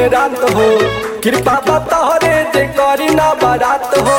रात हो। कृपा बतहरे जे करी ना बारात हो।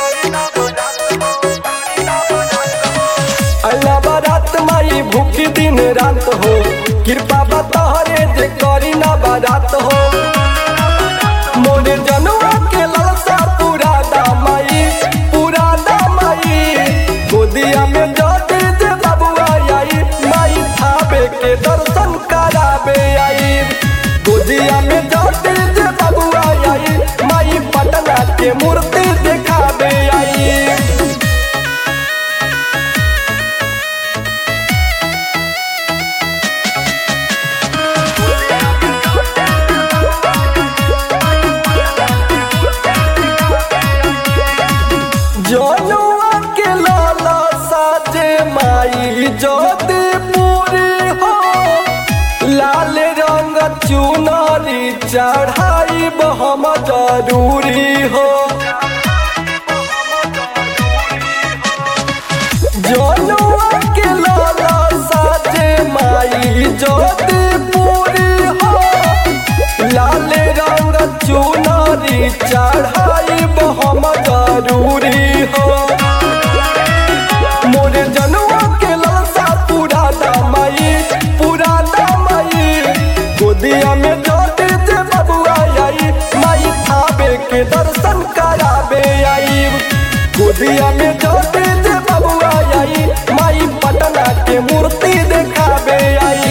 अल्लाह बारात माई भूखी दिन रात हो। कृपा बतहरे जे करी ना बारात हो। मोरे जनुआ के लालसा पूरा दामाई पूरा दामाई। गोदिया में जाते जे बबुआ आई माई थावे के दर्शन करावे आई। गोदिया में जाते जे बबुआ आई माई पटना के मूर्ति दिखावे आई। जनुआ के लाला साजे माई ज्योति पूरी हो। लाल रंग चुनरी चढ़ाई हम जरूरी हो। जनुआ के लाला साजे माई ज्योति पूरी हो। लाल रंग चुनरी चढ़ाई हम जरूरी हो। मोरे जनुआ के लालसा पूरा दामाई पूरा दामाई। गोदिया में जोते जे बबुआ आई माई थावे के दर्शन करावे आई। गोदिया में जोते जे बबुआ आई माई पटना के मूर्ति दिखावे आई।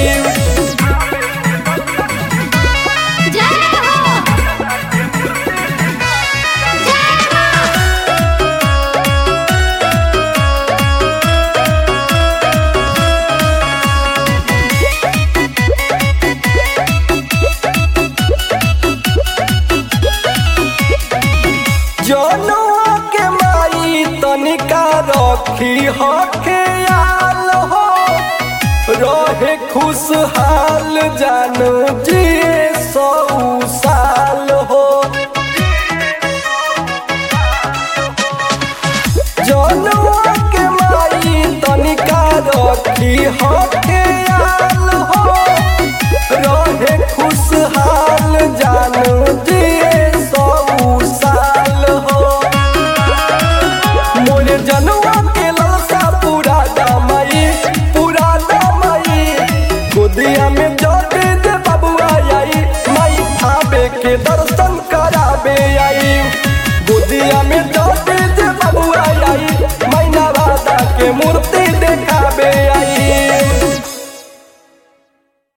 जनुआ के माई तनिका रखी हो ख्याल हो। रहे खुशहाल जानो जी 100 साल हो। जनुआ के माई तनिका रखी हो ख्याल हो। रहे खुशहाल जानो जी 100 साल हो। मोरे जनुआ के लालसा पूरा दामाई पूरा दामाई। गोदिया में जोते जे बबुआ आई माई थावे के दर्शन